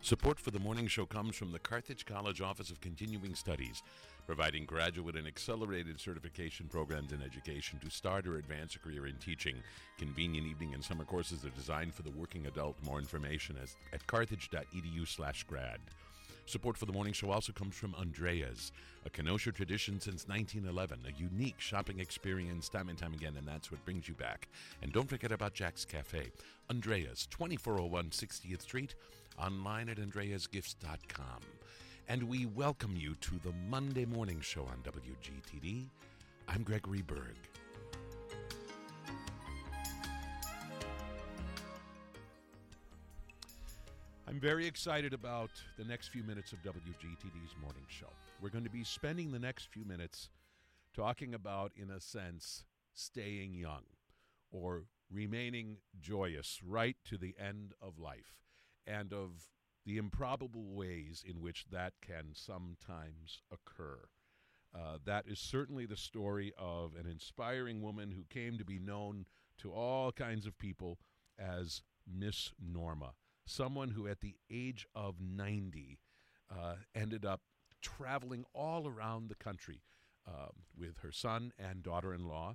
Support for the morning show comes from the Carthage College Office of Continuing Studies, providing graduate and accelerated certification programs in education to start or advance a career in teaching. Convenient evening and summer courses are designed for the working adult. More information at carthage.edu/grad. Support for the morning show also comes from Andrea's, a Kenosha tradition since 1911, a unique shopping experience time and time again, and that's what brings you back. And don't forget about Jack's Cafe. Andrea's, 2401 60th Street, online at andreasgifts.com. And we welcome you to the Monday morning show on WGTD. I'm Gregory Berg. I'm very excited about the next few minutes of WGTD's morning show. We're going to be spending the next few minutes talking about, in a sense, staying young or remaining joyous right to the end of life, and of the improbable ways in which that can sometimes occur. That is certainly the story of an inspiring woman who came to be known to all kinds of people as Miss Norma. Someone who at the age of 90 ended up traveling all around the country with her son and daughter-in-law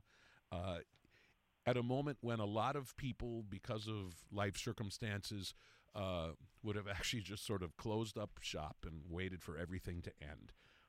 at a moment when a lot of people, because of life circumstances, would have actually just sort of closed up shop and waited for everything to end.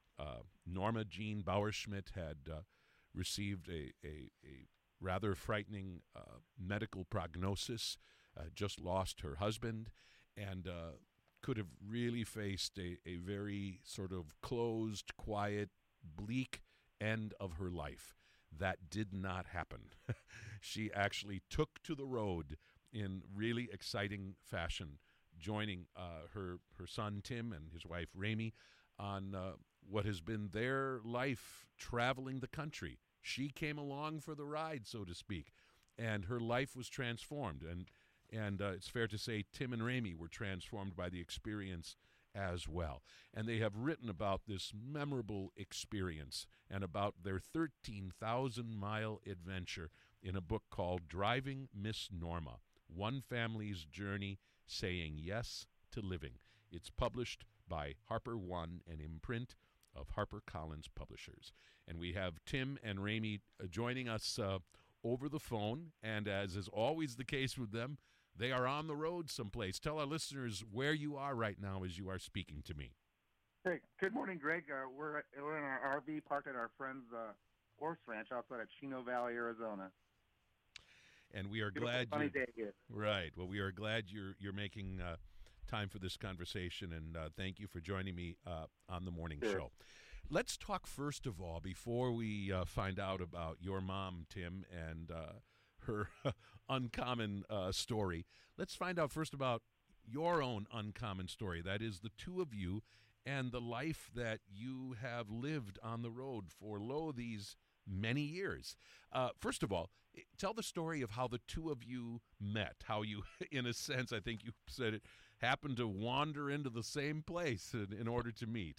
Norma Jean Bauerschmidt had received a rather frightening medical prognosis, just lost her husband, and could have really faced a very sort of closed, quiet, bleak end of her life. That did not happen. She actually took to the road in really exciting fashion, joining her son Tim and his wife Rami on what has been their life traveling the country. She came along for the ride, so to speak, and her life was transformed. And it's fair to say Tim and Rami were transformed by the experience as well. And they have written about this memorable experience and about their 13,000-mile adventure in a book called Driving Miss Norma, One Family's Journey Saying Yes to Living. It's published by Harper One, an imprint of HarperCollins Publishers. And we have Tim and Rami joining us over the phone, and as is always the case with them, they are on the road someplace. Tell our listeners where you are right now as you are speaking to me. Hey, good morning, Greg. We're in our RV parked at our friend's horse ranch outside of Chino Valley, Arizona. And we are glad sunny day here. Right. Well, we are glad you're making time for this conversation, and thank you for joining me on the morning show. Let's talk first of all, before we find out about your mom, Tim, and her uncommon story. Let's find out first about your own uncommon story. That is the two of you and the life that you have lived on the road for, these many years. First of all, tell the story of how the two of you met, how you, in a sense, I think you said it, happened to wander into the same place in order to meet.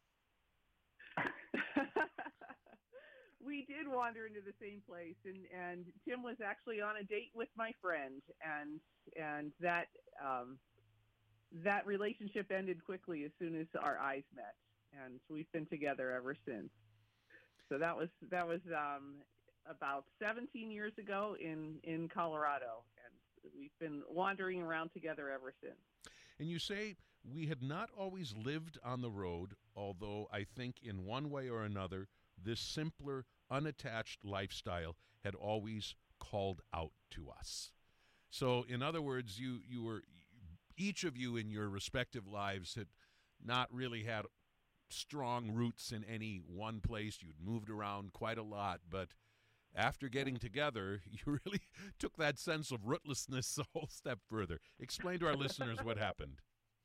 We did wander into the same place, and Tim was actually on a date with my friend, and that that relationship ended quickly as soon as our eyes met, and so we've been together ever since. So that was about 17 years ago in Colorado, and we've been wandering around together ever since. And you say we had not always lived on the road, although I think in one way or another, this simpler, unattached lifestyle had always called out to us. So, in other words, you were, each of you in your respective lives had not really had strong roots in any one place. You'd moved around quite a lot, but after getting together, you really took that sense of rootlessness a whole step further. Explain to our listeners what happened.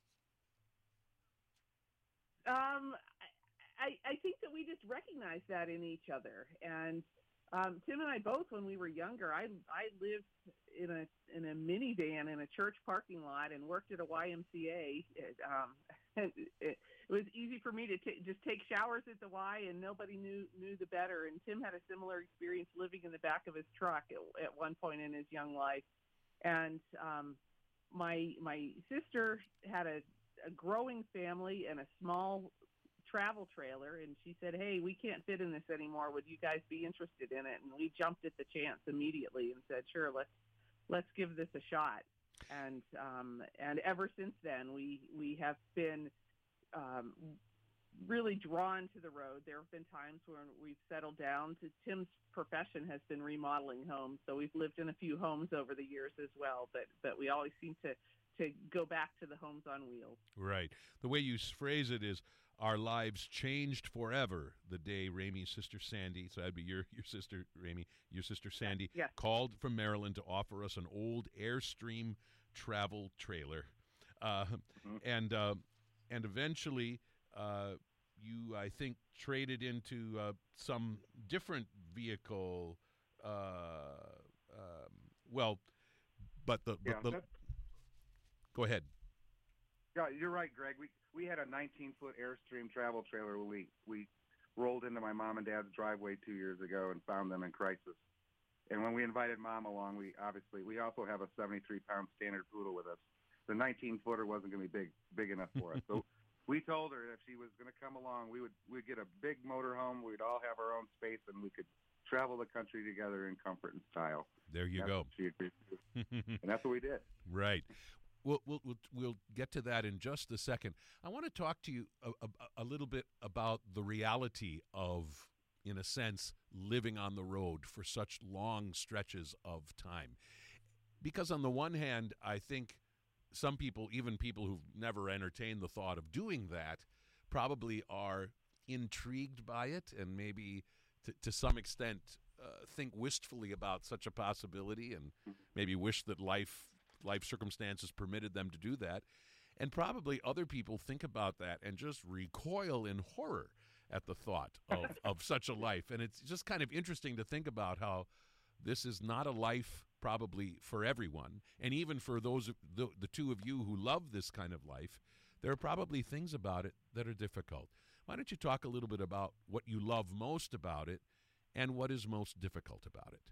I think that we just recognized that in each other. And Tim and I both, when we were younger, I lived in a minivan in a church parking lot and worked at a YMCA. It was easy for me to just take showers at the Y, and nobody knew the better. And Tim had a similar experience living in the back of his truck at one point in his young life. And my sister had a growing family and a small travel trailer, and she said, "Hey, we can't fit in this anymore. Would you guys be interested in it?" And we jumped at the chance immediately and said, "Sure, let's give this a shot." And ever since then, we have been really drawn to the road. There have been times when we've settled down. Tim's profession has been remodeling homes, so we've lived in a few homes over the years as well. But we always seem to go back to the homes on wheels. Right. The way you phrase it is, our lives changed forever the day Ramey's sister Sandy, so that'd be your sister Ramey, your sister Sandy, Yes. called from Maryland to offer us an old Airstream travel trailer. And eventually you, I think, traded into some different vehicle. But the go ahead. Yeah, you're right, Greg. We had a 19-foot Airstream travel trailer when we rolled into my mom and dad's driveway 2 years ago and found them in crisis. And when we invited Mom along, we also have a 73-pound standard poodle with us. The 19-footer wasn't going to be big enough for us. So we told her if she was going to come along, we'd get a big motorhome. We'd all have our own space, and we could travel the country together in comfort and style. There you go. She agreed to. And that's what we did. Right. We'll get to that in just a second. I want to talk to you a little bit about the reality of, in a sense, living on the road for such long stretches of time. Because on the one hand, I think some people, even people who've never entertained the thought of doing that, probably are intrigued by it and maybe to some extent think wistfully about such a possibility and maybe wish that life circumstances permitted them to do that. And probably other people think about that and just recoil in horror at the thought of such a life. And it's just kind of interesting to think about how this is not a life probably for everyone. And even for those, the two of you who love this kind of life, there are probably things about it that are difficult. Why don't you talk a little bit about what you love most about it and what is most difficult about it?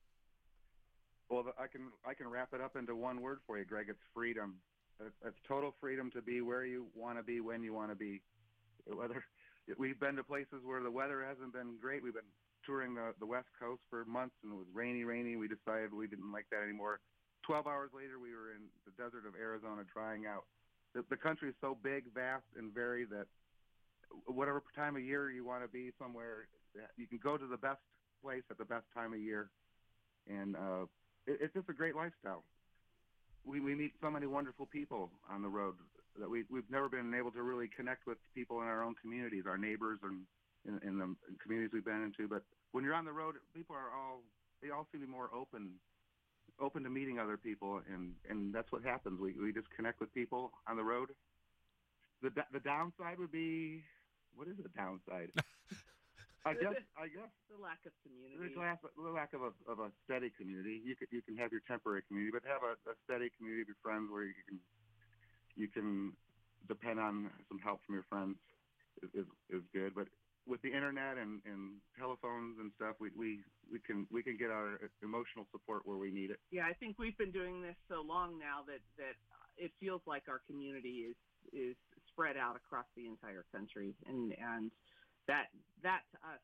Well, I can wrap it up into one word for you, Greg. It's freedom. It's total freedom to be where you want to be, when you want to be. Whether we've been to places where the weather hasn't been great. We've been touring the West Coast for months, and it was rainy. We decided we didn't like that anymore. 12 hours later, we were in the desert of Arizona drying out. The country is so big, vast, and varied that whatever time of year you want to be somewhere, you can go to the best place at the best time of year. And it's just a great lifestyle. We meet so many wonderful people on the road that we've never been able to really connect with people in our own communities, our neighbors, and in the communities we've been into. But when you're on the road, people they all seem to be more open to meeting other people, and that's what happens. We just connect with people on the road. The downside would be, what is the downside? I guess the lack of community. There's the lack of a steady community. You can have your temporary community, but have a steady community of your friends where you can depend on some help from your friends is good. But with the internet and telephones and stuff, we can get our emotional support where we need it. Yeah, I think we've been doing this so long now that it feels like our community is spread out across the entire country, and that to us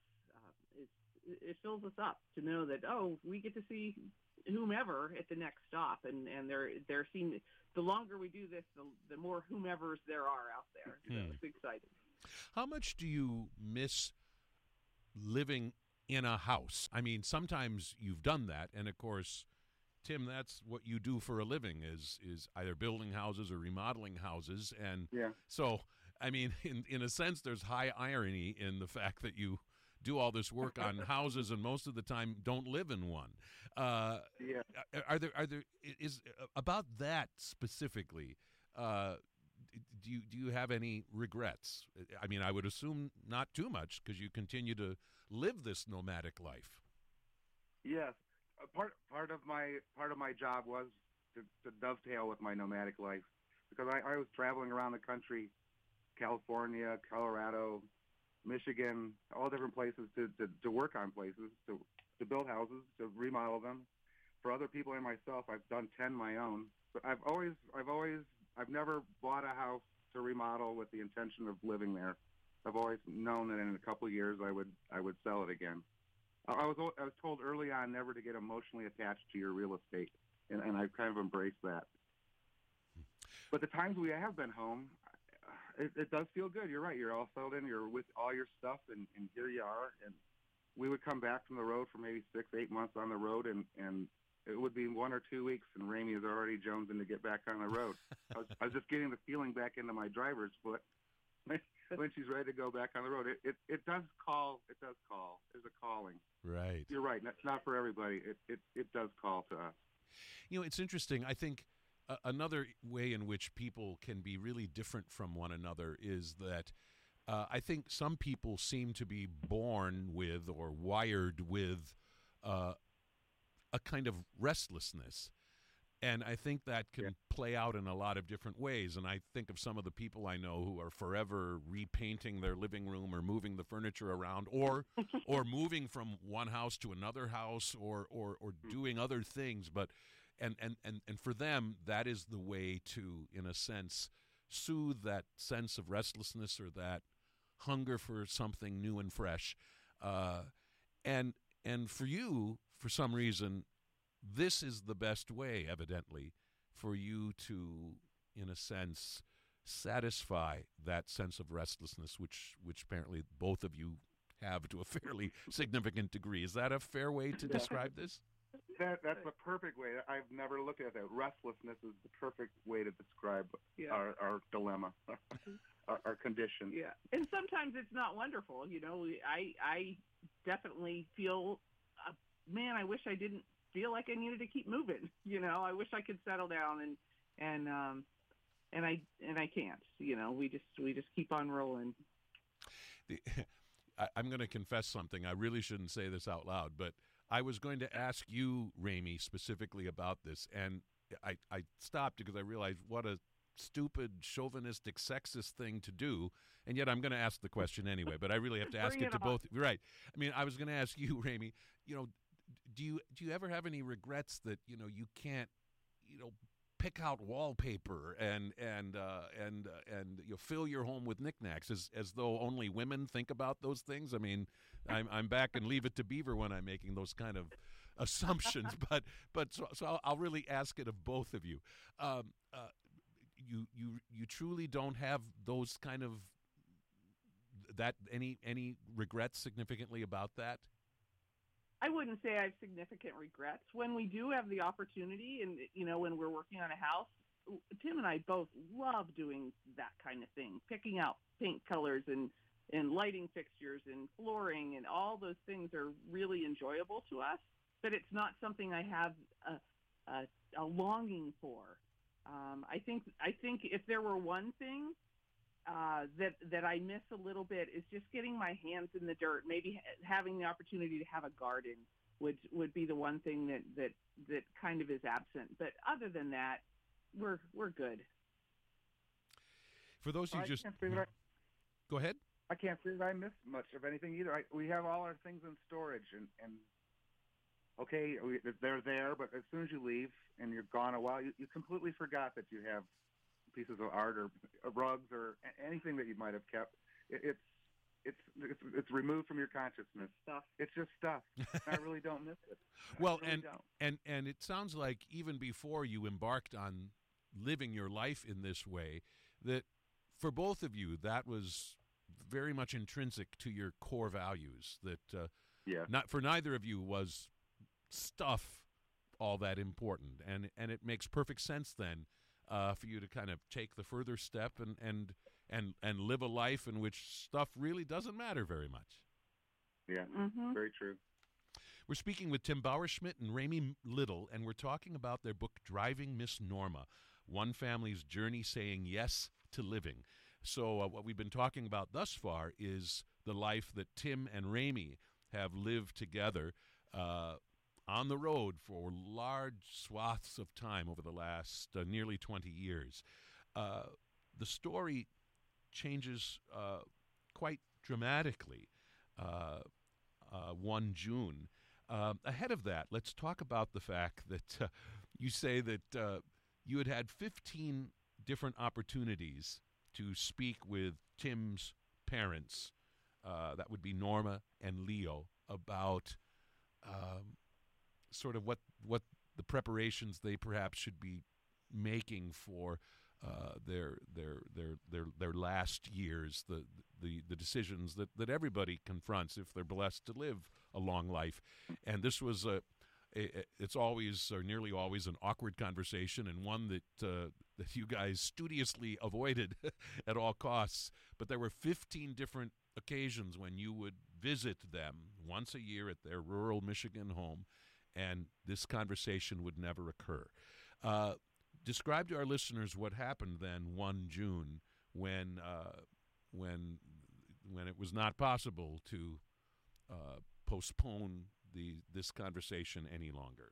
it fills us up to know that we get to see whomever at the next stop, and there seem the longer we do this, the more whomevers there are out there. So it's exciting. How much do you miss living in a house? I mean, sometimes you've done that, and of course, Tim, that's what you do for a living is either building houses or remodeling houses, and so I mean, in a sense, there's high irony in the fact that you do all this work on houses and most of the time don't live in one. Is about that specifically? Do you have any regrets? I mean, I would assume not too much because you continue to live this nomadic life. Yes, part of my job was to dovetail with my nomadic life because I was traveling around the country, California, Colorado, Michigan, all different places to work on places, to build houses, to remodel them for other people and myself. I've done 10 my own, but I've never bought a house to remodel with the intention of living there. I've always known that in a couple of years I would sell it again. I was told early on never to get emotionally attached to your real estate, and I've kind of embraced that. But the times we have been home, it does feel good. You're right. You're all settled in. You're with all your stuff, and here you are. And we would come back from the road for maybe 6-8 months on the road, and it would be 1 or 2 weeks, and Ramey is already jonesing to get back on the road. I was just getting the feeling back into my driver's foot when she's ready to go back on the road. It does call. It does call. There's a calling. Right. You're right. That's not for everybody. It does call to us. You know, it's interesting. I think another way in which people can be really different from one another is that I think some people seem to be born with or wired with a kind of restlessness. And I think that can play out in a lot of different ways. And I think of some of the people I know who are forever repainting their living room or moving the furniture around or moving from one house to another house or doing other things. But and for them, that is the way to, in a sense, soothe that sense of restlessness or that hunger for something new and fresh. And for you, for some reason, this is the best way, evidently, for you to, in a sense, satisfy that sense of restlessness, which apparently both of you have to a fairly significant degree. Is that a fair way to describe this? That's the perfect way. I've never looked at that. Restlessness is the perfect way to describe our dilemma, our condition. Yeah, and sometimes it's not wonderful. You know, I definitely feel, man, I wish I didn't feel like I needed to keep moving. You know, I wish I could settle down and I can't. You know, we just keep on rolling. I'm going to confess something. I really shouldn't say this out loud, but I was going to ask you, Ramey, specifically about this, and I stopped because I realized what a stupid, chauvinistic, sexist thing to do, and yet I'm going to ask the question anyway, but I really have to ask it to both. Right. I mean, I was going to ask you, Ramey, you know, do you ever have any regrets that, you know, you can't, you know, pick out wallpaper and you fill your home with knickknacks as though only women think about those things? I mean, I'm back and Leave It to Beaver when I'm making those kind of assumptions, but so I'll really ask it of both of you. You truly don't have those kind of that any regrets significantly about that? I wouldn't say I have significant regrets. When we do have the opportunity and, you know, when we're working on a house, Tim and I both love doing that kind of thing, picking out paint colors and lighting fixtures and flooring, and all those things are really enjoyable to us, but it's not something I have a longing for. I think if there were one thing that I miss a little bit is just getting my hands in the dirt. Maybe having the opportunity to have a garden would be the one thing that kind of is absent. But other than that, we're good. For those who go ahead. I can't say that I miss much of anything either. We have all our things in storage, and okay, they're there, but as soon as you leave and you're gone a while, you completely forgot that you have pieces of art or rugs or anything that you might have kept. It's removed from your consciousness. Stuff. It's just stuff. I really don't miss it. Well, really and it sounds like even before you embarked on living your life in this way, that for both of you, that was very much intrinsic to your core values. That not for neither of you was stuff all that important, and it makes perfect sense then for you to kind of take the further step and live a life in which stuff really doesn't matter very much. Yeah, Very true. We're speaking with Tim Bauerschmidt and Ramey Little, and we're talking about their book, Driving Miss Norma, One Family's Journey Saying Yes to Living. So what we've been talking about thus far is the life that Tim and Ramey have lived together on the road for large swaths of time over the last nearly 20 years. The story changes quite dramatically one June. Ahead of that, let's talk about the fact that you say that you had 15 different opportunities to speak with Tim's parents, that would be Norma and Leo, about sort of what the preparations they perhaps should be making for their last years, the decisions that everybody confronts if they're blessed to live a long life. And this was it's always or nearly always an awkward conversation, and one that you guys studiously avoided at all costs. But there were 15 different occasions when you would visit them once a year at their rural Michigan home, and this conversation would never occur. Describe to our listeners what happened then 1 June when it was not possible to postpone this conversation any longer.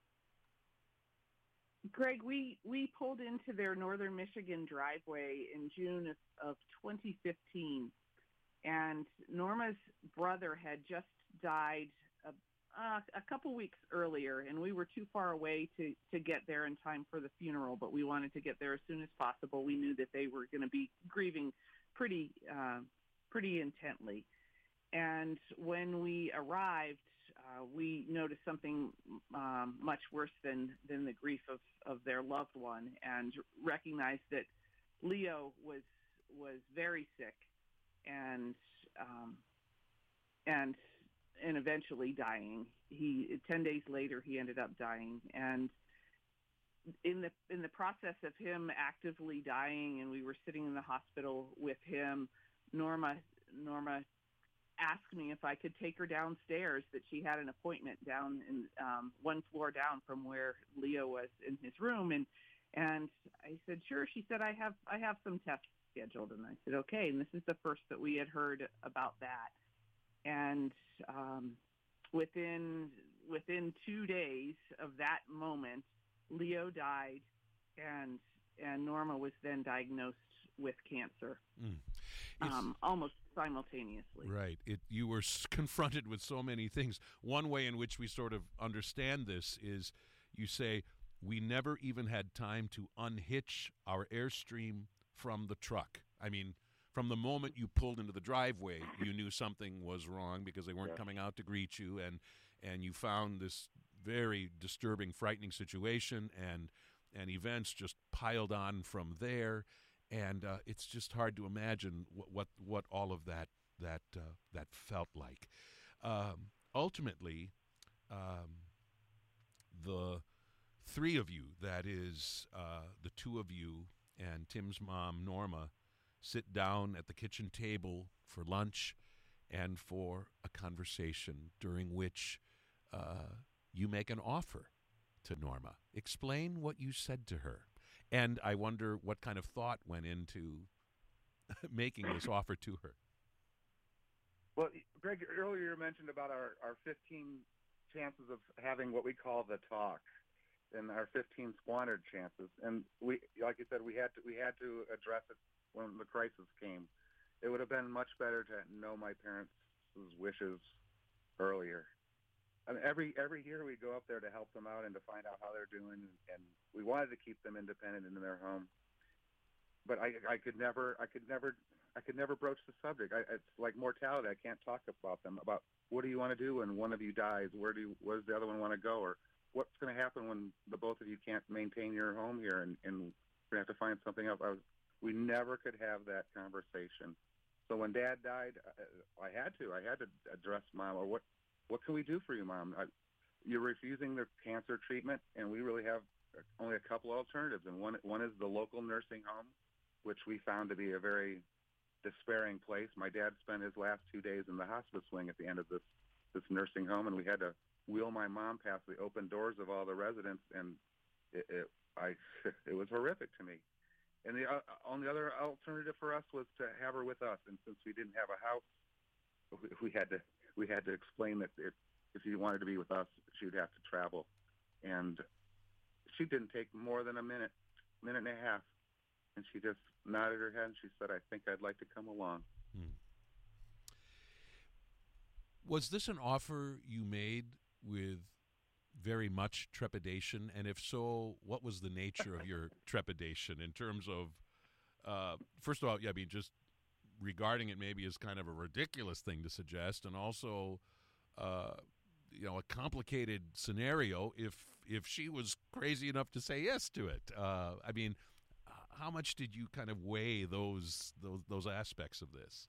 Greg, we pulled into their northern Michigan driveway in June of 2015, and Norma's brother had just died a couple weeks earlier, and we were too far away to get there in time for the funeral, but we wanted to get there as soon as possible. We knew that they were going to be grieving pretty intently. And when we arrived, we noticed something much worse than the grief of their loved one, and recognized that Leo was very sick and eventually dying. 10 days later, he ended up dying. And in the process of him actively dying, and we were sitting in the hospital with him, Norma asked me if I could take her downstairs, that she had an appointment down in one floor down from where Leo was in his room. And I said, sure. She said, I have some tests scheduled. And I said, okay. And this is the first that we had heard about that. And within 2 days of that moment, Leo died, and Norma was then diagnosed with cancer, almost simultaneously. Right. You were confronted with so many things. One way in which we sort of understand this is you say, we never even had time to unhitch our Airstream from the truck. I mean, from the moment you pulled into the driveway, you knew something was wrong because they weren't coming out to greet you, and you found this very disturbing, frightening situation, and events just piled on from there, and it's just hard to imagine what all of that felt like. Ultimately, the three of you, that is, the two of you and Tim's mom, Norma, sit down at the kitchen table for lunch and for a conversation during which you make an offer to Norma. Explain what you said to her. And I wonder what kind of thought went into making this offer to her. Well, Greg, earlier you mentioned about our 15 chances of having what we call the talk, and our 15 squandered chances. And we, like you said, we had to address it when the crisis came. It would have been much better to know my parents' wishes earlier. I mean, every year we go up there to help them out and to find out how they're doing, and we wanted to keep them independent in their home. But I could never broach the subject. It's like mortality. I can't talk about them. About what do you want to do when one of you dies? Where does the other one want to go? Or what's going to happen when the both of you can't maintain your home here and we have to find something else? We never could have that conversation. So when Dad died, I had to address Mom. Or what can we do for you, Mom? You're refusing the cancer treatment, and we really have only a couple alternatives. And one is the local nursing home, which we found to be a very despairing place. My dad spent his last 2 days in the hospice wing at the end of this nursing home, and we had to wheel my mom past the open doors of all the residents, and it was horrific to me. And the only other alternative for us was to have her with us. And since we didn't have a house, we had to explain that if she wanted to be with us, she would have to travel. And she didn't take more than a minute and a half. And she just nodded her head and she said, I think I'd like to come along. Was this an offer you made with very much trepidation? And if so, what was the nature of your trepidation in terms of first of all, yeah, I mean, just regarding it maybe as kind of a ridiculous thing to suggest, and also, a complicated scenario if she was crazy enough to say yes to it. I mean, how much did you kind of weigh those aspects of this?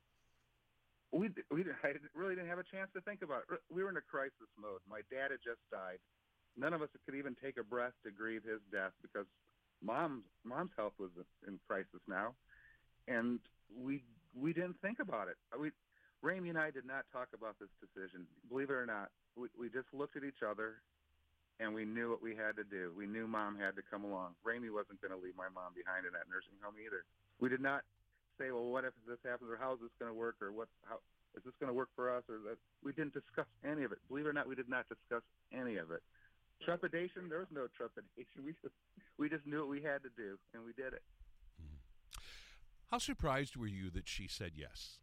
Really didn't have a chance to think about it. We were in a crisis mode. My dad had just died. None of us could even take a breath to grieve his death because mom's health was in crisis now, and we didn't think about it. Ramey and I did not talk about this decision. Believe it or not, we just looked at each other, and we knew what we had to do. We knew Mom had to come along. Ramey wasn't going to leave my mom behind in that nursing home either. We did not say, well, what if this happens, or how is this going to work, or how is this going to work for us, or that. We didn't discuss any of it. Believe it or not, we did not discuss any of it. Trepidation? There was no trepidation. We just knew what we had to do, and we did it. Mm-hmm. How surprised were you that she said yes?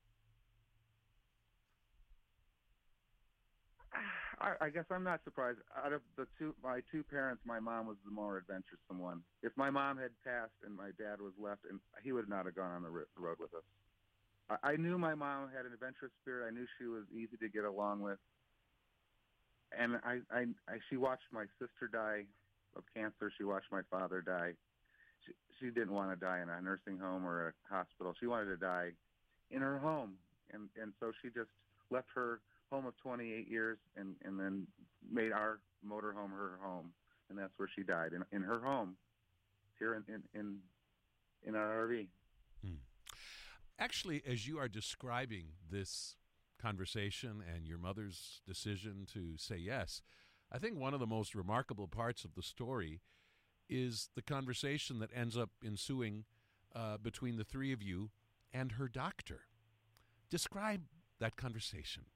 I guess I'm not surprised. Out of my two parents, my mom was the more adventuresome one. If my mom had passed and my dad was left, and he would not have gone on the road with us. I knew my mom had an adventurous spirit. I knew she was easy to get along with. And she watched my sister die of cancer. She watched my father die. She didn't want to die in a nursing home or a hospital. She wanted to die in her home. And so she just left her home of 28 years and then made our motorhome her home. And that's where she died, in her home, here in our RV. Hmm. Actually, as you are describing this conversation and your mother's decision to say yes, I think one of the most remarkable parts of the story is the conversation that ends up ensuing between the three of you and her doctor. Describe that conversation.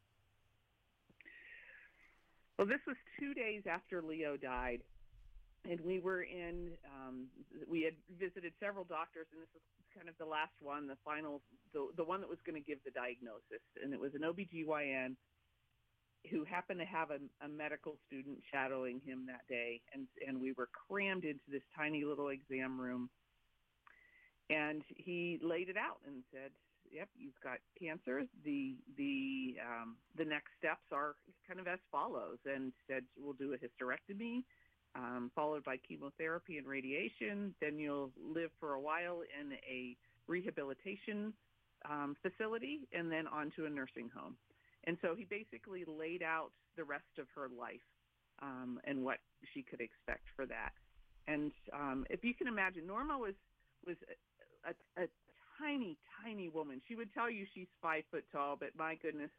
Well, this was 2 days after Leo died, and we were we had visited several doctors, and this was kind of the last one, the final, the one that was going to give the diagnosis. And it was an OBGYN who happened to have a medical student shadowing him that day. And we were crammed into this tiny little exam room. And he laid it out and said, yep, you've got cancer. The next steps are kind of as follows, and said we'll do a hysterectomy, followed by chemotherapy and radiation. Then you'll live for a while in a rehabilitation facility, and then onto a nursing home. And so he basically laid out the rest of her life and what she could expect for that. And if you can imagine, Norma was a tiny, tiny woman. She would tell you she's 5 foot tall, but my goodness,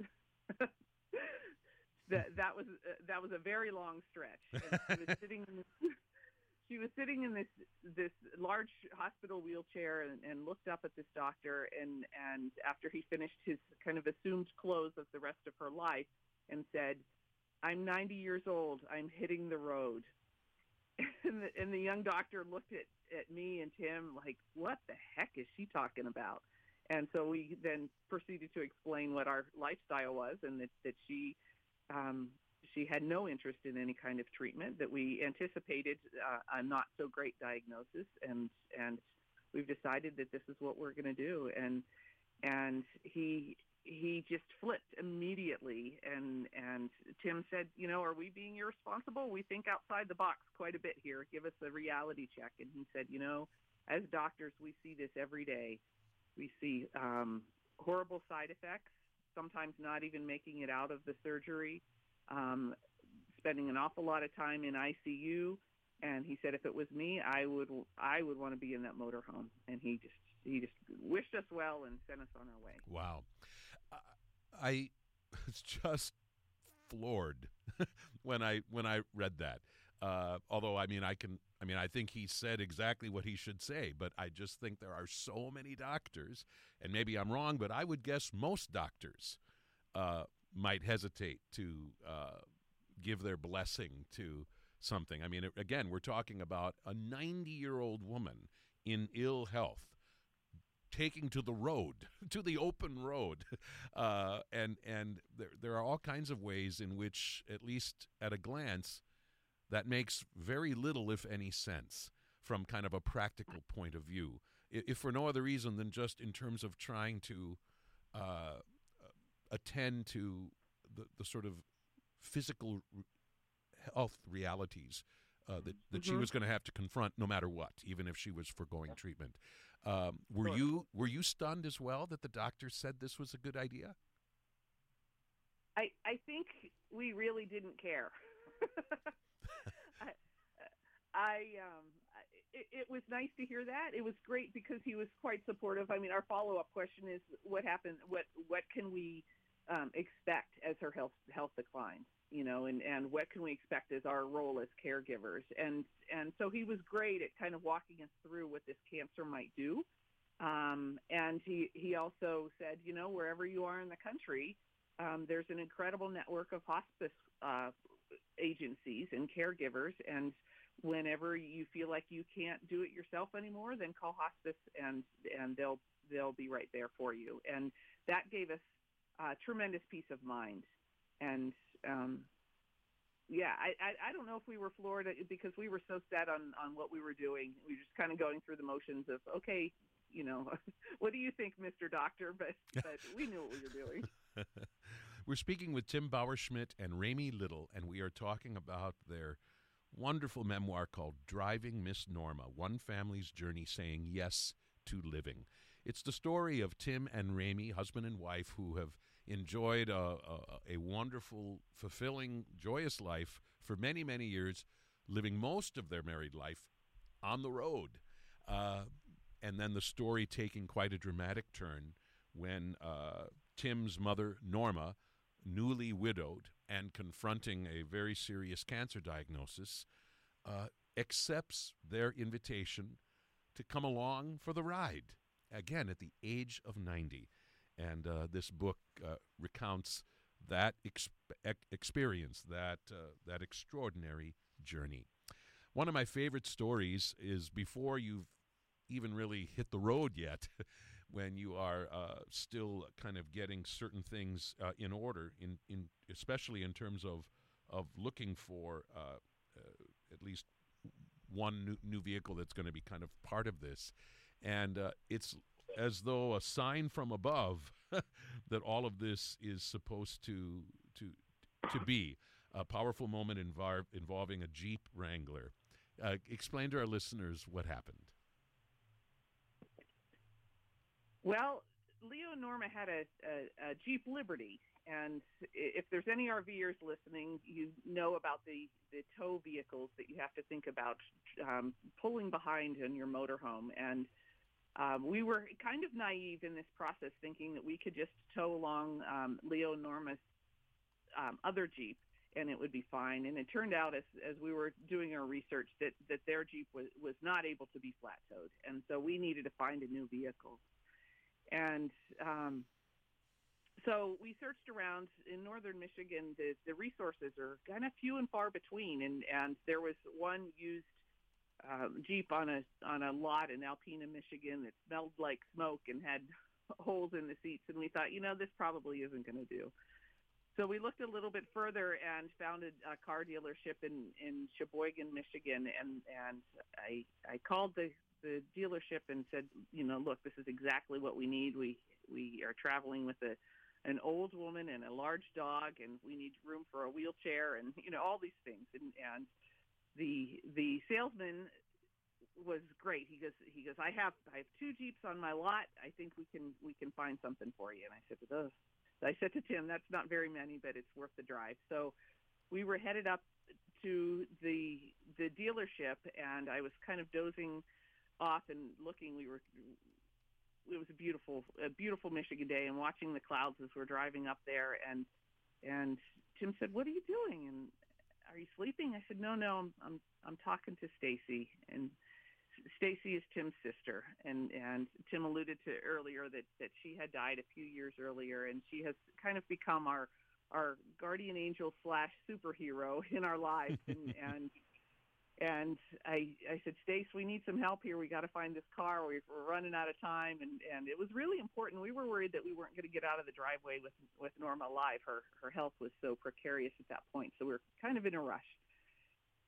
that was a very long stretch. And she was sitting in this large hospital wheelchair and looked up at this doctor, and after he finished his kind of assumed close of the rest of her life, and said, "I'm 90 years old. I'm hitting the road." And the young doctor looked at me and Tim like, what the heck is she talking about? And so we then proceeded to explain what our lifestyle was, and that she had no interest in any kind of treatment, that we anticipated a not so great diagnosis, and we've decided that this is what we're going to do. And he just flipped immediately, and Tim said, are we being irresponsible? We think outside the box quite a bit here. Give us a reality check. And he said, as doctors, we see this every day. We see horrible side effects, sometimes not even making it out of the surgery, spending an awful lot of time in ICU. And he said, if it was me, I would want to be in that motorhome. And he just wished us well and sent us on our way. Wow. I was just floored when I read that. Although I think he said exactly what he should say, but I just think there are so many doctors, and maybe I'm wrong, but I would guess most doctors might hesitate to give their blessing to something. I mean, again, we're talking about a 90-year-old woman in ill health, taking to the road, to the open road. And there are all kinds of ways in which, at least at a glance, that makes very little, if any, sense from kind of a practical point of view. if for no other reason than just in terms of trying to attend to the sort of physical health realities that she was going to have to confront no matter what, even if she was foregoing treatment. Were you stunned as well that the doctor said this was a good idea? I think we really didn't care. It was nice to hear that. It was great because he was quite supportive. I mean, our follow-up question is, what happened? What can we expect as her health declines? And what can we expect as our role as caregivers? And so he was great at kind of walking us through what this cancer might do. And he also said, wherever you are in the country, there's an incredible network of hospice agencies and caregivers, and whenever you feel like you can't do it yourself anymore, then call hospice, and they'll be right there for you. And that gave us tremendous peace of mind. And I don't know if we were floored because we were so set on what we were doing. We were just kind of going through the motions of, okay, what do you think, Mr. Doctor? But we knew what we were doing. We're speaking with Tim Bauerschmidt and Ramey Little, and we are talking about their wonderful memoir called Driving Miss Norma, One Family's Journey Saying Yes to Living. It's the story of Tim and Ramey, husband and wife, who have enjoyed a wonderful, fulfilling, joyous life for many, many years, living most of their married life on the road. And then the story taking quite a dramatic turn when Tim's mother, Norma, newly widowed and confronting a very serious cancer diagnosis, accepts their invitation to come along for the ride, again, at the age of 90. And this book recounts that experience, that extraordinary journey. One of my favorite stories is before you've even really hit the road yet, when you are still kind of getting certain things in order, in especially in terms of looking for at least one new vehicle that's going to be kind of part of this. And it's as though a sign from above that all of this is supposed to be a powerful moment involving a Jeep Wrangler. Explain to our listeners what happened. Well, Leo and Norma had a Jeep Liberty, and if there's any RVers listening, you know about the tow vehicles that you have to think about pulling behind in your motorhome. And we were kind of naive in this process, thinking that we could just tow along Leo and Norma's other Jeep, and it would be fine. And it turned out, as we were doing our research, that their Jeep was not able to be flat towed, and so we needed to find a new vehicle. And so we searched around in northern Michigan. The resources are kind of few and far between, and there was one used Jeep on a lot in Alpena, Michigan that smelled like smoke and had holes in the seats, and we thought, this probably isn't going to do. So we looked a little bit further and found a car dealership in Sheboygan, Michigan, and I called the dealership and said, look, this is exactly what we need. We are traveling with an old woman and a large dog, and we need room for a wheelchair, and all these things. And the salesman was great. He goes, I have 2 Jeeps on my lot. I think we can find something for you. And I said to Tim, that's not very many, but it's worth the drive. So we were headed up to the dealership, and I was kind of dozing off and looking. It was a beautiful Michigan day, and watching the clouds as we're driving up there. And Tim said, "What are you doing? And are you sleeping?" I said, "No, I'm talking to Stacy." And Stacy is Tim's sister, and Tim alluded to earlier that she had died a few years earlier, and she has kind of become our guardian angel / superhero in our lives. And I said, "Stace, we need some help here. We got to find this car. We're running out of time." And it was really important. We were worried that we weren't going to get out of the driveway with Norma alive. Her health was so precarious at that point, so we were kind of in a rush.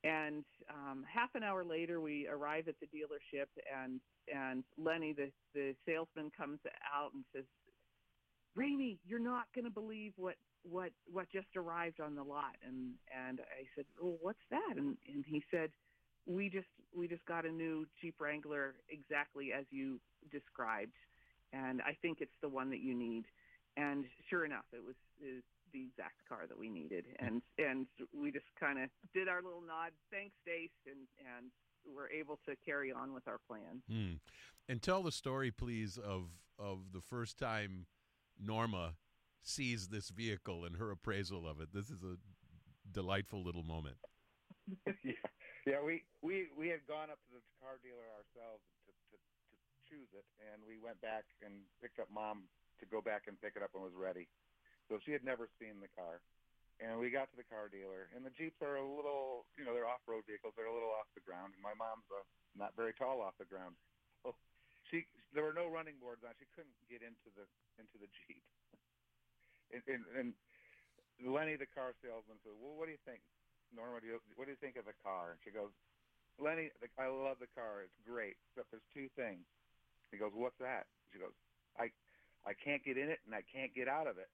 And half an hour later, we arrive at the dealership, and Lenny, the salesman, comes out and says, "Rainey, you're not going to believe what just arrived on the lot." And I said, "Well, what's that?" And he said, we just got a new Jeep Wrangler exactly as you described, and I think it's the one that you need. And sure enough, is the exact car that we needed. And we just kind of did our little nod, thanks, Stace, and we're able to carry on with our plan. And tell the story, please, of the first time Norma sees this vehicle and her appraisal of it. This is a delightful little moment. Yeah. We had gone up to the car dealer ourselves to choose it, and we went back and picked up Mom to go back and pick it up when it was ready. So she had never seen the car. And we got to the car dealer, and the Jeeps are a little, they're off-road vehicles. They're a little off the ground, and my mom's not very tall off the ground. So there were no running boards on. She couldn't get into the Jeep. And Lenny, the car salesman, said, "Well, what do you think, Norma? What do you think of the car?" And she goes, "Lenny, I love the car. It's great, except there's two things." He goes, "What's that?" She goes, I can't get in it, and I can't get out of it."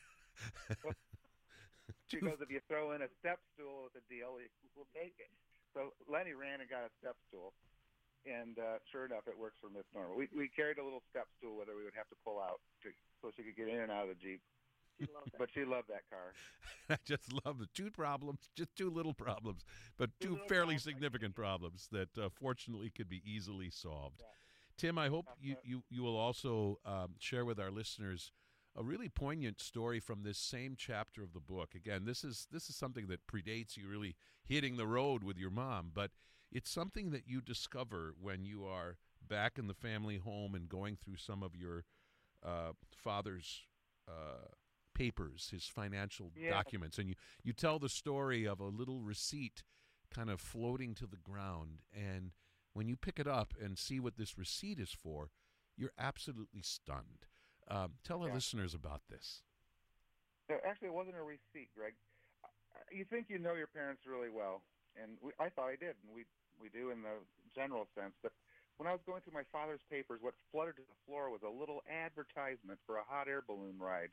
She goes, "If you throw in a step stool with a deal, we'll take it." So Lenny ran and got a step stool, and sure enough, it works for Miss Norma. We carried a little step stool with her. We would have to pull out so she could get in and out of the Jeep. She loved that. But she loved that car. I just love the two problems, just two little problems, but two fairly significant problems that fortunately could be easily solved. Yeah. Tim, I hope you will also share with our listeners a really poignant story from this same chapter of the book. Again, this is something that predates you really hitting the road with your mom, but it's something that you discover when you are back in the family home and going through some of your father's papers, his financial documents, and you tell the story of a little receipt kind of floating to the ground, and when you pick it up and see what this receipt is for, you're absolutely stunned. Tell our listeners about this. Actually, it wasn't a receipt, Greg. You think you know your parents really well, and I thought I did, and we do in the general sense. But when I was going through my father's papers, what fluttered to the floor was a little advertisement for a hot air balloon ride,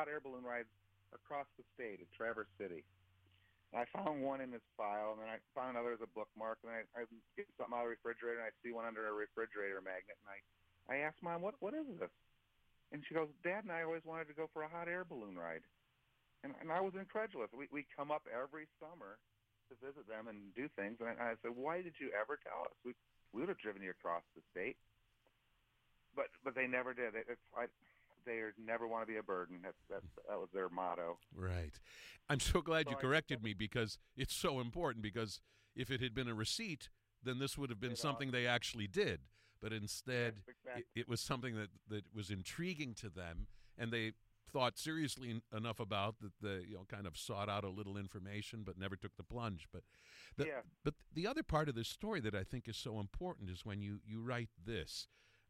across the state at Traverse City. And I found one in his file, and then I found another as a bookmark, and I get something out of the refrigerator, and I see one under a refrigerator magnet, and I asked Mom, what is this? And she goes, "Dad and I always wanted to go for a hot air balloon ride." And I was incredulous. We come up every summer to visit them and do things, and I said, "Why did you ever tell us? We would have driven you across the state." But they never did. They never want to be a burden. That was their motto. Right. I'm so glad you corrected me, because it's so important, because if it had been a receipt, then this would have been something they actually did. But instead, it was something that was intriguing to them, and they thought seriously enough about that they kind of sought out a little information but never took the plunge. But the other part of this story that I think is so important is when you write this.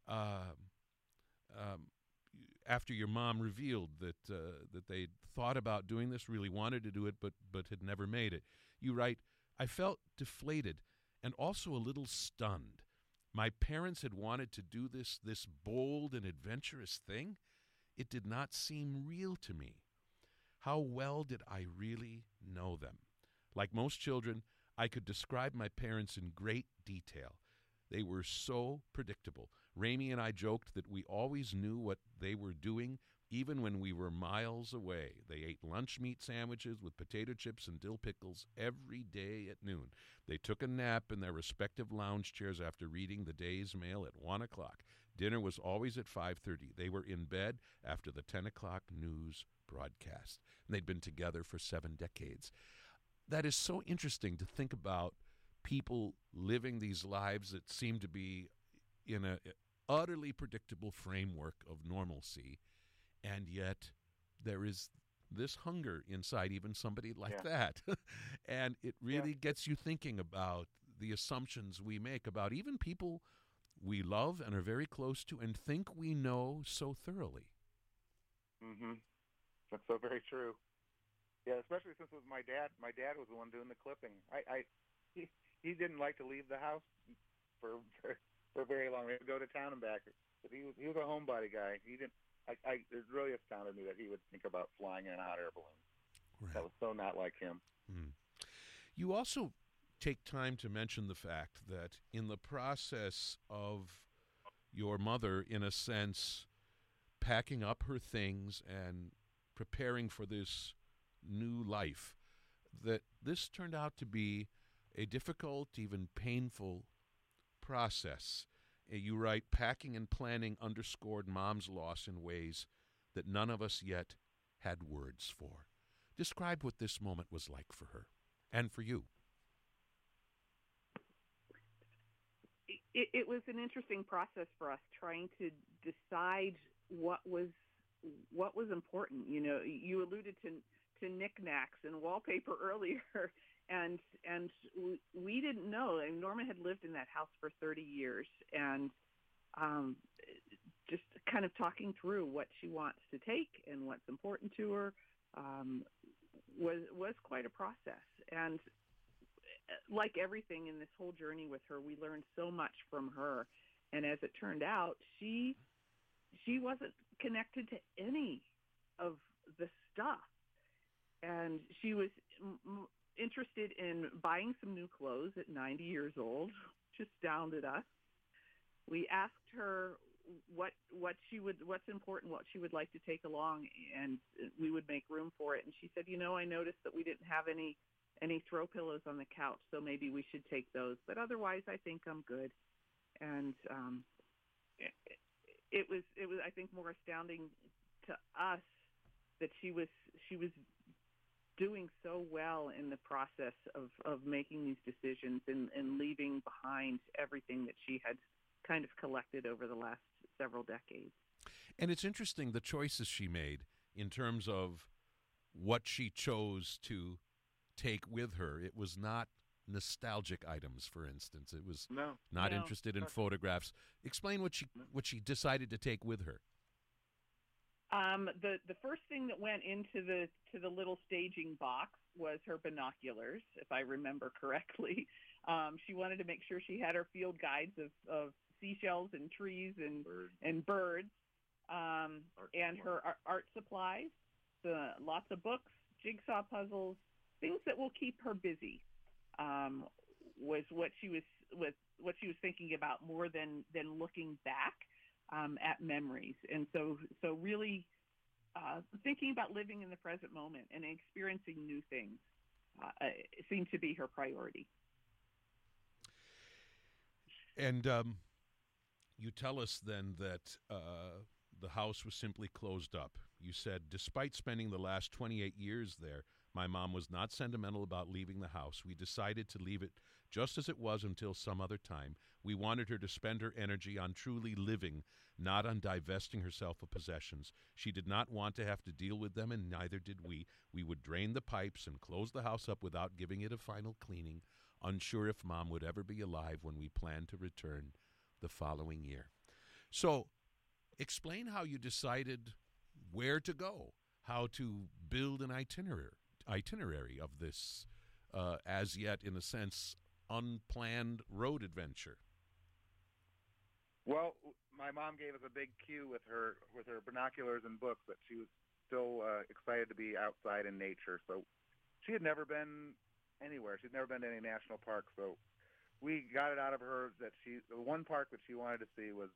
After your mom revealed that they thought about doing this, really wanted to do it, but had never made it, you write, "I felt deflated and also a little stunned. My parents had wanted to do this bold and adventurous thing. It did not seem real to me. How well did I really know them? Like most children, I could describe my parents in great detail. They were so predictable. Ramey and I joked that we always knew what they were doing, even when we were miles away. They ate lunch meat sandwiches with potato chips and dill pickles every day at noon. They took a nap in their respective lounge chairs after reading the day's mail at 1 o'clock. Dinner was always at 5:30. They were in bed after the 10 o'clock news broadcast. And they'd been together for 7 decades. That is so interesting to think about, people living these lives that seem to be in a utterly predictable framework of normalcy, and yet there is this hunger inside even somebody like that. And it really gets you thinking about the assumptions we make about even people we love and are very close to and think we know so thoroughly. Mm-hmm. That's so very true. Yeah, especially since it was my dad. My dad was the one doing the clipping. he didn't like to leave the house for very long. We would go to town and back. But he was a homebody guy. He didn't. It really astounded me that he would think about flying in a hot air balloon. Right. That was so not like him. You also take time to mention the fact that in the process of your mother, in a sense, packing up her things and preparing for this new life, that this turned out to be a difficult, even painful process. You write, packing and planning underscored Mom's loss in ways that none of us yet had words for. Describe what this moment was like for her and for you. It was an interesting process for us, trying to decide what was important. You know, you alluded to knickknacks and wallpaper earlier, and we didn't know. And Norma had lived in that house for 30 years, and just kind of talking through what she wants to take and what's important to her was quite a process. And like everything in this whole journey with her, we learned so much from her. And as it turned out, she wasn't connected to any of the stuff. And she was interested in buying some new clothes at 90 years old, which astounded us. We asked her what's important, what she would like to take along, and we would make room for it. And she said, I noticed that we didn't have any throw pillows on the couch, so maybe we should take those. But otherwise, I think I'm good. And it was I think more astounding to us that she was doing so well in the process of making these decisions and leaving behind everything that she had kind of collected over the last several decades. And it's interesting the choices she made in terms of what she chose to take with her. It was not nostalgic items, for instance. It was not interested in photographs. Explain what she decided to take with her. The first thing that went into the little staging box was her binoculars, if I remember correctly. She wanted to make sure she had her field guides of seashells and trees and birds, and her art supplies, lots of books, jigsaw puzzles, things that will keep her busy. Was what she was thinking about more than looking back at memories. And so really thinking about living in the present moment and experiencing new things seemed to be her priority. And you tell us then that the house was simply closed up. You said, despite spending the last 28 years there, my mom was not sentimental about leaving the house. We decided to leave it just as it was until some other time. We wanted her to spend her energy on truly living, not on divesting herself of possessions. She did not want to have to deal with them, and neither did we. We would drain the pipes and close the house up without giving it a final cleaning, unsure if Mom would ever be alive when we planned to return the following year. So, explain how you decided where to go, how to build an itinerary of this as yet, in a sense, unplanned road adventure. Well, my mom gave us a big cue with her binoculars and books that she was still excited to be outside in nature. So she had never been anywhere. She'd never been to any national park. So we got it out of her that the one park that she wanted to see was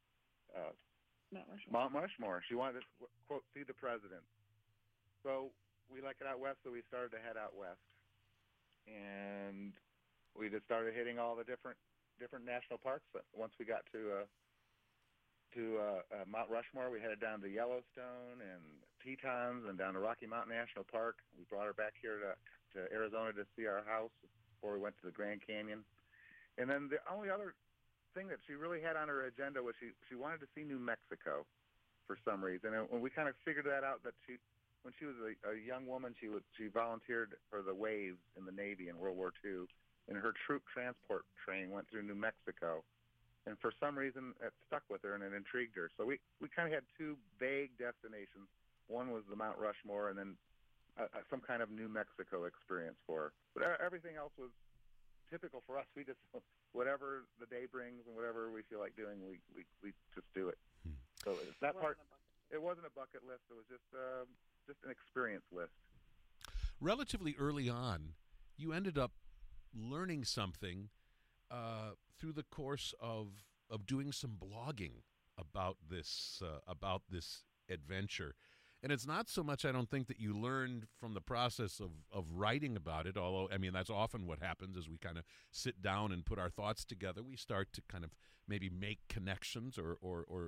Mount Rushmore. She wanted to, quote, see the president. So we like it out west, so we started to head out west. And we just started hitting all the different national parks. Once we got to Mount Rushmore, we headed down to Yellowstone and Tetons and down to Rocky Mountain National Park. We brought her back here to Arizona to see our house before we went to the Grand Canyon. And then the only other thing that she really had on her agenda was she wanted to see New Mexico for some reason. And when we kind of figured that out, that when she was a young woman, she volunteered for the Waves in the Navy in World War II, and her troop transport train went through New Mexico. And for some reason, it stuck with her and it intrigued her. So we kind of had two vague destinations. One was the Mount Rushmore, and then some kind of New Mexico experience for her. But everything else was typical for us. We just whatever the day brings and whatever we feel like doing, we just do it. So that part, it wasn't a bucket list. It was just an experience list. Relatively early on, you ended up learning something through the course of doing some blogging about this adventure. And it's not so much, I don't think, that you learned from the process of writing about it, although, I mean, that's often what happens as we kind of sit down and put our thoughts together. We start to kind of maybe make connections or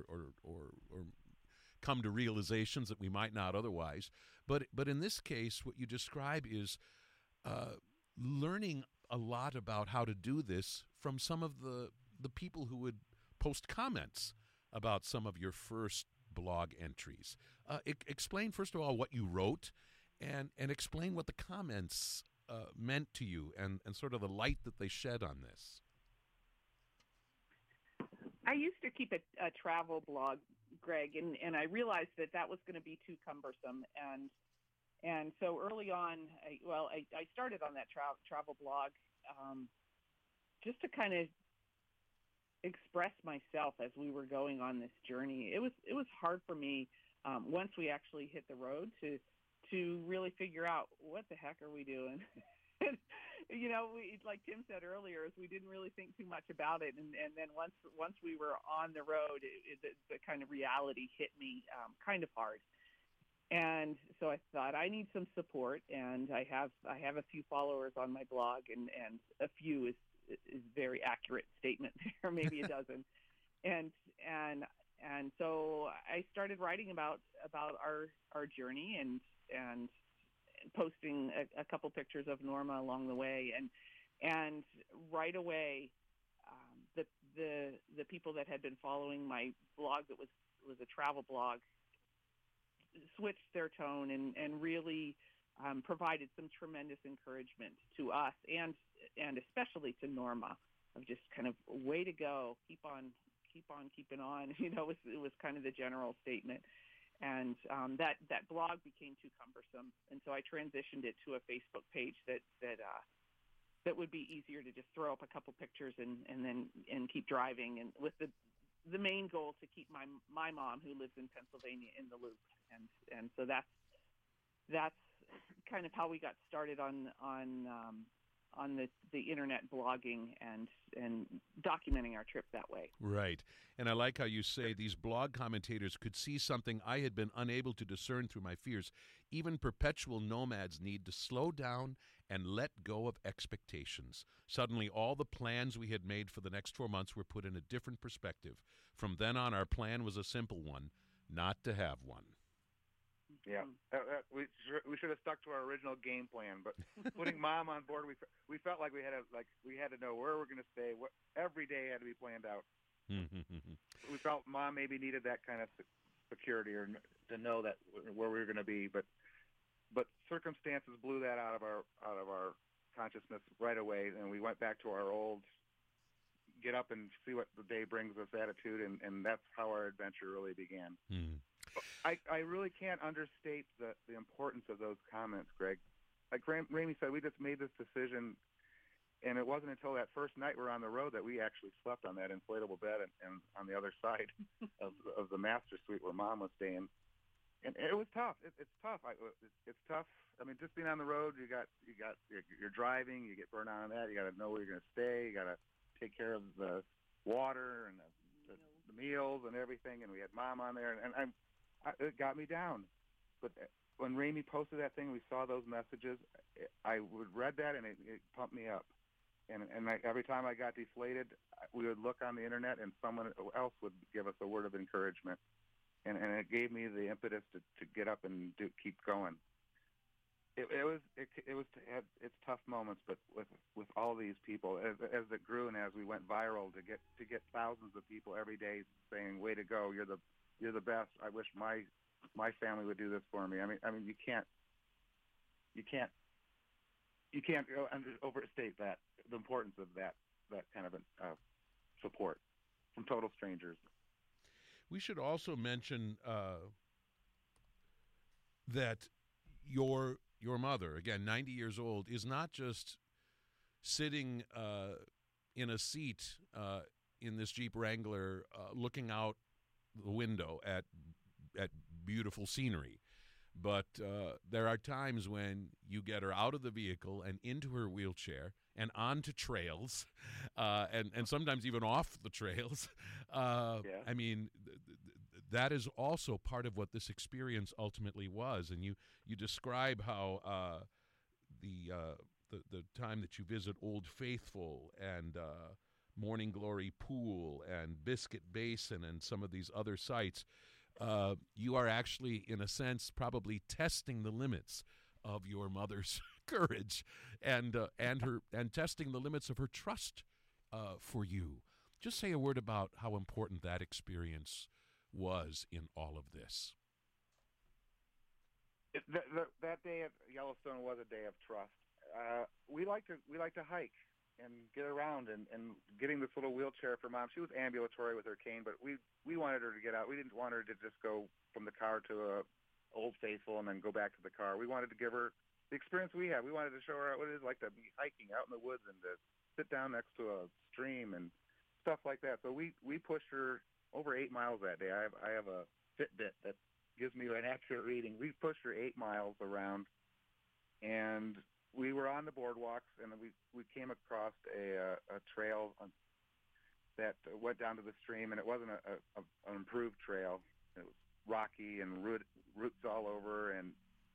come to realizations that we might not otherwise. But in this case, what you describe is learning a lot about how to do this from some of the people who would post comments about some of your first blog entries. Explain, first of all, what you wrote, and explain what the comments meant to you and sort of the light that they shed on this. I used to keep a travel blog, Greg, and I realized that was going to be too cumbersome. And so early on, I started on that travel blog just to kind of express myself as we were going on this journey. It was hard for me once we actually hit the road to really figure out what the heck are we doing. Like Tim said earlier, is we didn't really think too much about it, and then once we were on the road, the kind of reality hit me kind of hard. And so I thought, I need some support, and I have a few followers on my blog, and a few is very accurate statement there, maybe a dozen. And so I started writing about our journey and posting a couple pictures of Norma along the way, and right away the people that had been following my blog that was a travel blog switched their tone and really provided some tremendous encouragement to us and especially to Norma, of just kind of, way to go, keep on keeping on. It was kind of the general statement. And that blog became too cumbersome, and so I transitioned it to a Facebook page that would be easier to just throw up a couple pictures and keep driving, and with the main goal to keep my mom, who lives in Pennsylvania, in the loop. And so that's kind of how we got started on the internet blogging and documenting our trip that way. Right. And I like how you say these blog commentators could see something I had been unable to discern through my fears. Even perpetual nomads need to slow down and let go of expectations. Suddenly, all the plans we had made for the next 4 months were put in a different perspective. From then on, our plan was a simple one, not to have one. Yeah, we should have stuck to our original game plan. But putting Mom on board, we felt like we had to know where we're going to stay. Every day had to be planned out. We felt Mom maybe needed that kind of security, or to know that where we were going to be. But circumstances blew that out of our consciousness right away, and we went back to our old get up and see what the day brings us attitude, and that's how our adventure really began. I really can't understate the importance of those comments, Greg. Like Ramey said, we just made this decision, and it wasn't until that first night we're on the road that we actually slept on that inflatable bed and on the other side of the master suite where Mom was staying. And it was tough. It's tough. It's tough. I mean, just being on the road, you're driving, you get burned out on that. You got to know where you're going to stay. You got to take care of the water and the meals and everything. And we had Mom on there, and it got me down. But when Ramey posted that thing, we saw those messages. I would read that, and it pumped me up. And every time I got deflated, we would look on the internet, and someone else would give us a word of encouragement. And it gave me the impetus to get up and keep going. It had its tough moments, but with all these people, as it grew and as we went viral, to get thousands of people every day saying, "Way to go! You're the best. I wish my family would do this for me." I mean, you can't overstate that, the importance of that kind of support from total strangers. We should also mention that your mother, again, 90 years old, is not just sitting in a seat in this Jeep Wrangler, looking out the window at beautiful scenery. But there are times when you get her out of the vehicle and into her wheelchair and onto trails, and sometimes even off the trails. I mean, that is also part of what this experience ultimately was. And you describe how the time that you visit Old Faithful and Morning Glory Pool and Biscuit Basin and some of these other sites, you are actually, in a sense, probably testing the limits of your mother's courage and testing the limits of her trust for you. Just say a word about how important that experience was in all of this. That day at Yellowstone was a day of trust. We like to hike and get around, and getting this little wheelchair for Mom. She was ambulatory with her cane, but we wanted her to get out. We didn't want her to just go from the car to Old Faithful and then go back to the car. We wanted to give her the experience we have. We wanted to show her what it is like to be hiking out in the woods and to sit down next to a stream and stuff like that. So we pushed her over 8 miles that day. I have a Fitbit that gives me an accurate reading. We pushed her 8 miles around, and we were on the boardwalks, and we came across a trail that went down to the stream, and it wasn't an improved trail. It was rocky and roots all over, and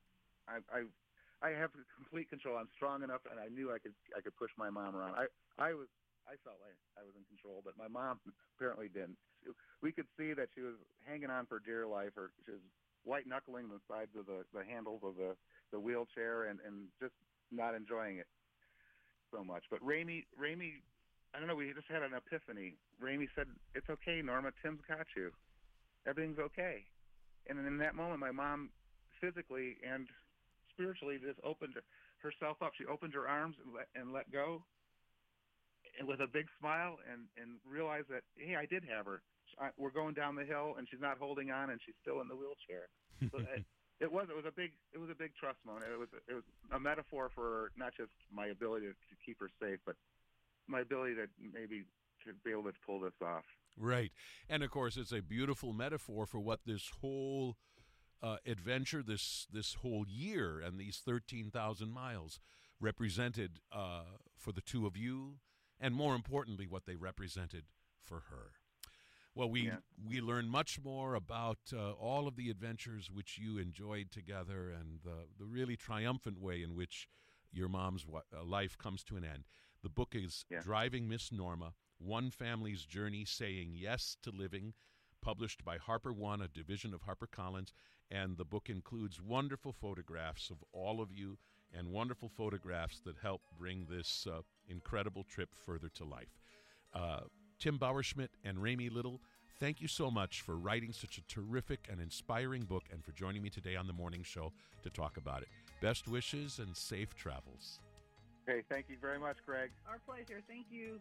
I have complete control. I'm strong enough, and I knew I could push my mom around. I felt like I was in control, but my mom apparently didn't. We could see that she was hanging on for dear life, or she was white-knuckling the sides of the handles of the wheelchair and just not enjoying it so much. But Ramey, I don't know, we just had an epiphany. Ramey said, "It's okay, Norma. Tim's got you. Everything's okay." And in that moment, my mom physically and spiritually just opened herself up. She opened her arms and let go, and with a big smile, and realized that, hey, I did have her. We're going down the hill, and she's not holding on, and she's still in the wheelchair. So it was a big trust moment. It was a metaphor for not just my ability to keep her safe, but my ability to maybe to be able to pull this off. Right, and of course, it's a beautiful metaphor for what this whole adventure, this whole year, and these 13,000 miles represented for the two of you, and more importantly, what they represented for her. Well, we learned much more about all of the adventures which you enjoyed together, and the really triumphant way in which your mom's life comes to an end. The book is Driving Miss Norma, One Family's Journey Saying Yes to Living, published by Harper One, a division of HarperCollins, and the book includes wonderful photographs of all of you and wonderful photographs that help bring this incredible trip further to life. Tim Bauerschmidt and Ramey Little, thank you so much for writing such a terrific and inspiring book and for joining me today on the morning show to talk about it. Best wishes and safe travels. Okay, thank you very much, Greg. Our pleasure. Thank you.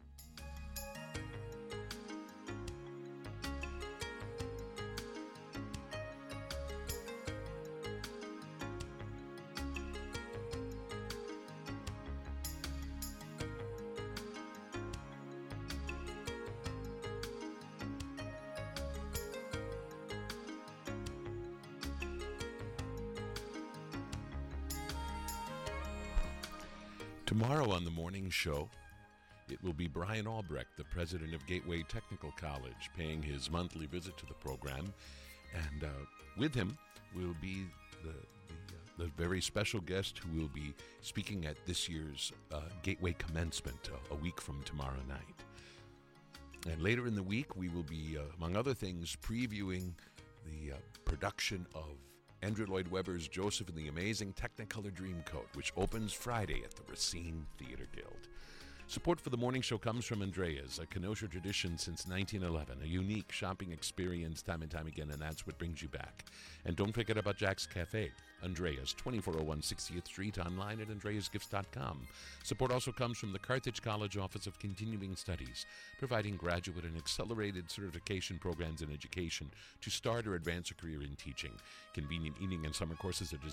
Tomorrow on the morning show, it will be Brian Albrecht, the president of Gateway Technical College, paying his monthly visit to the program. And with him will be the very special guest who will be speaking at this year's Gateway Commencement a week from tomorrow night. And later in the week, we will be, among other things, previewing the production of Andrew Lloyd Webber's Joseph and the Amazing Technicolor Dreamcoat, which opens Friday at the Racine Theater Guild. Support for the morning show comes from Andrea's, a Kenosha tradition since 1911, a unique shopping experience time and time again, and that's what brings you back. And don't forget about Jack's Cafe, Andrea's, 2401 60th Street, online at andreasgifts.com. Support also comes from the Carthage College Office of Continuing Studies, providing graduate and accelerated certification programs in education to start or advance a career in teaching. Convenient evening and summer courses are